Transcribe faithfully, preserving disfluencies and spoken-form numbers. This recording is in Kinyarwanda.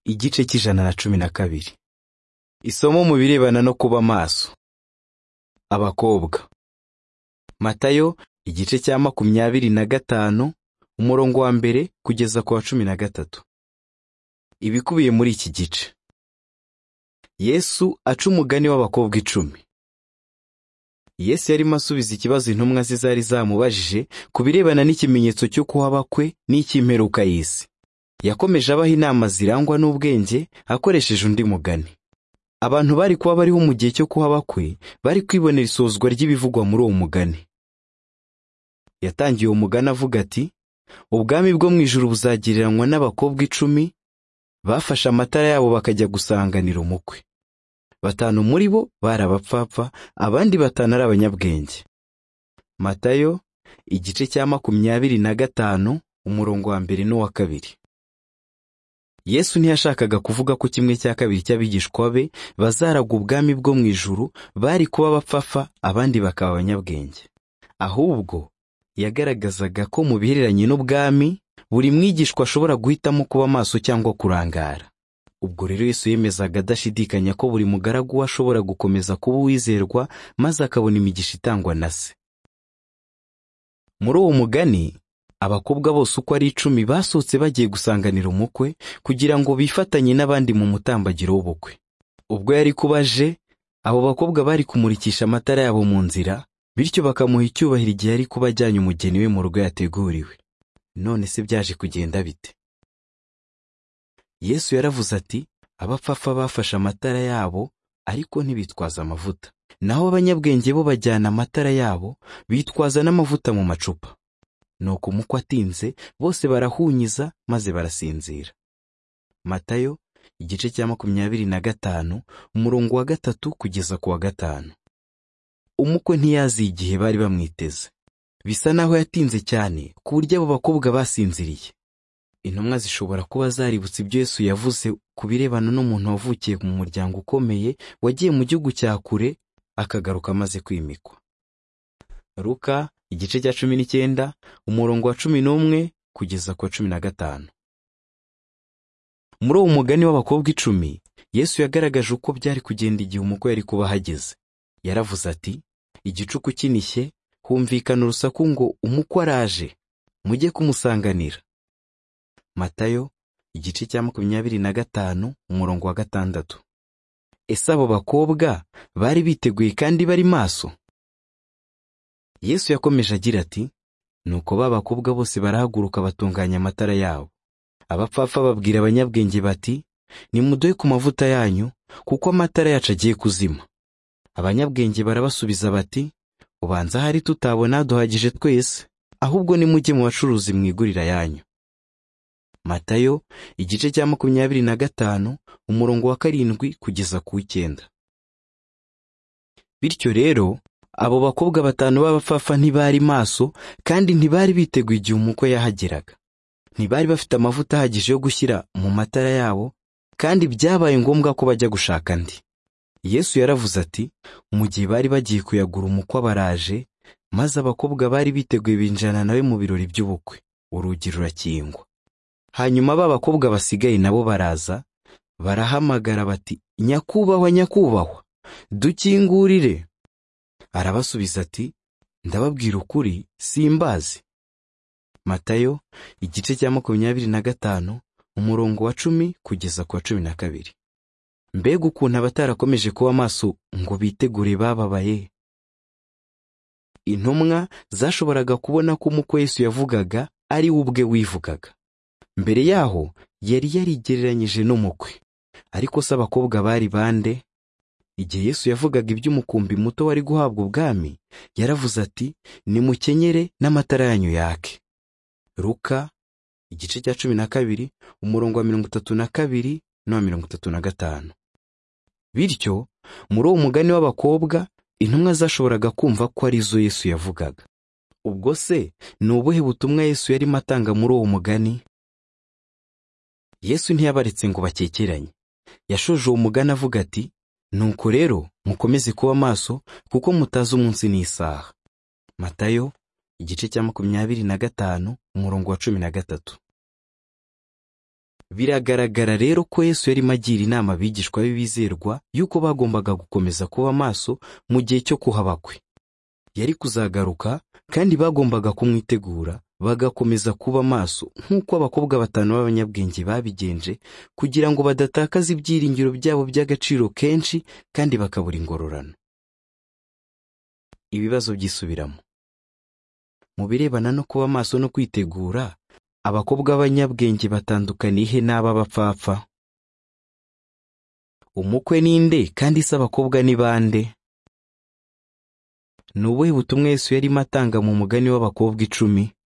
Igice cy'ijana na cumi na kabiri. Isomo mu birebana no kuba maso. Abakobwa. Matayo, igice cya makumyabiri na gatanu, umurongo wa mbere kugeza ku wa cumi na gatatu. Ibikubiye muri iki gice. Yesu aca umugani w'abakobwa icumi. Yesu yarimo asubiza ikibazo intumwa ze zari zamubajije ku birebana n'ikimenyetso cyo kuhaba kwe n'icy'imperuka y'isi. Yakomeje abaha inama zirangwa n'ubwenge akoresheje undi mugani. Abantu bari kuba bariho mu gihe cyo kuhaba kwe bari kwibonera isozwa ry'ibivugwa muri uwo mugani. Yatangiye uwo mugani avuga ati, ubwami bwo mu ijuru buzagereranywa n'abakobwa icumi bafashe amatara yabo bakajya gusanganira umukwe. Batanu muri bo bari abapfapfa, abandi batanu ari abanyabwenge. Matayo, igice cya makumyabiri na gatanu, umurongo wa mbere n'uwa kabiri. Yesu ntiyashakaga kuvuga ko kimwe cya kabiri cy'abigishwa be bazaraga ubwami bwo mu ijuru bari kuba abapfapfa, abandi bakaba abanyabwenge. Ahubwo yagaragazaga ko mu bihereranye n'ubwami buri mwigishwa ashobora guhitamo kuba maso cyangwa kurangara. Ubwo rero Yesu yemezaga adashidikanya ko buri mugaragu we ashobora gukomeza kuba uwizerwa maze akabona imigisha itangwa na se. Muri uwo mugani, abakobwa bose uko ari icumi basohotse bagiye gusanganira umukwe kugira ngo bifatanye n'abandi mu mutambagiro w'ubukwe. Ubwo yari kubaje, abo bakobwa bari kumurikisha amatara yabo mu nzira, bityo bakamuha icyubahiro igihe yari kuba ajyanye umugeni we mu rugo yateguriwe. None se byaje kugenda bite? Yesu yaravuze ati, abapfapfa bafashe amatara yabo ariko ntibitwaza amavuta, naho abanyabwenge bo bajyana amatara yabo bitwaza n'amavuta mu macupa. Nuko umukwe atinze bose barahunyiza maze barasinzira. Matayo, igice cya makumyabiri na gatanu, umurongo wa gatatu kugeza ku wa gatanu. Umukwe ntiyazi igihe bari bamwiteze. Bisa naho yatinze cyane ku buryo abo bakobwa basinziriye. Intumwa zishobora kuba zaributse ibyo Yesu yavuze ku birebana n'umuntu wavukiye mu muryango ukomeye wagiye mu gihugu cya kure akagaruka amaze kwimikwa. Luka, igice cya cumi n'icyenda, umurongo wa cumi n'umwe kugeza ku wa cumi na gatanu. Muri uwo mugani w'abakobwa icumi, Yesu yagaragaje uko byari kugenda igihe umukwe yari kuba ahageze. Yaravuze ati, igicuku kinishye, humvikana urusaku ngo umukwe araje, mujye kumusanganira. Matayo, igice cya makumyabiri na gatanu, umurongo wa gatandatu. Ese abo bakobwa bari biteguye kandi bari maso? Yesu yakomeje agira ati, nuko ba bakobwa bose barahaguruka batunganya amatara yabo. Abapfapfa babwira abanyabwenge bati, nimuduhe ku mavuta yanyu, kuko amatara yacu agiye kuzima. Abanyabwenge barabasubiza bati, ubanza hari tutabona duhagije twese, ahubwo nimujye mu bacuruzi mwigurira yanyu. Matayo, igice cya makumyabiri na gatanu, umurongo wa karindwi kugeza ku w'icyenda. Bityo rero, abo bakobwa batanu b'abapfapfa ntibari maso kandi ntibari biteguye igihe umukwe yahageraga. Ntibari bafite amavuta ahagije yo gushyira mu matara yabo, kandi byabaye ngombwa ko bajya gushaka andi. Yesu yaravuze ati, mu gihe bari bagiye kuyagura umukwe baraje, maze abakobwa bari biteguye binjirana nawe mu birori by'ubukwe. Urugi rurakingwa. Hanyuma ba bakobwa basigaye nabo baraza, barahamagara bati, nyakubahwa nyakubahwa, dukingurire. Arabasubiza ati, ndababwira ukuri, simbazi. Matayo, igice cya makumyabiri na gatanu, umurongo wa cumi kugeza ku wa cumi na kabiri. Mbega ukuntu abatarakomeje kuba maso ngo bitegure bababaye! Intumwa zashoboraga kubona ko umukwe Yesu yavugaga ari we ubwe wivugaga. Mbere yaho yari yarigereranyije n'umukwe. Ariko se abakobwa bari bande? Igihe Yesu yavugaga iby'umukumbi muto wari guhabwa ubwami, yaravuze ati, nimukenyere n'amatara yanyu yake. Luka, igice cya cumi na kabiri, umurongo wa mirongo itatu na kabiri n'uwa mirongo itatu na gatanu. Bityo, muri uwo mugani w'abakobwa, intumwa zashoboraga kumva ko ari zo Yesu yavugaga. Ubwo se, ni ubuhe butumwa Yesu yarimo atanga muri uwo mugani? Yesu ntiyabaretse ngo bakekeranye. Yashoje uwo mugani avuga ati, nuko rero mukomeze kuba maso kuko mutazi umunsi n'isaha. Matayo, igice cya makumyabiri na gatanu, umurongo wa cumi na gatatu. Biragaragara rero ko Yesu yarimo agira inama abigishwa be bizerwa yuko bagombaga gukomeza kuba maso mu gihe cyo kuhaba kwe. Yari kuzagaruka kandi bagombaga kumwitegura, bagakomeza kuba maso nk'uko abakobwa batanu b'abanyabwenge babigenje, kugira ngo badatakaza ibyiringiro byabo by'agaciro kenshi kandi bakabura ingororano. Ibibazo byisubiramo. Mu birebana no kuba maso no kwitegura, abakobwa b'abanyabwenge batandukaniye n'aba bapfapfa? Umukwe ninde kandi se abakobwa ni bande? Ni ubuhe butumwa Yesu yarimo atanga mu mugani w'abakobwa icumi?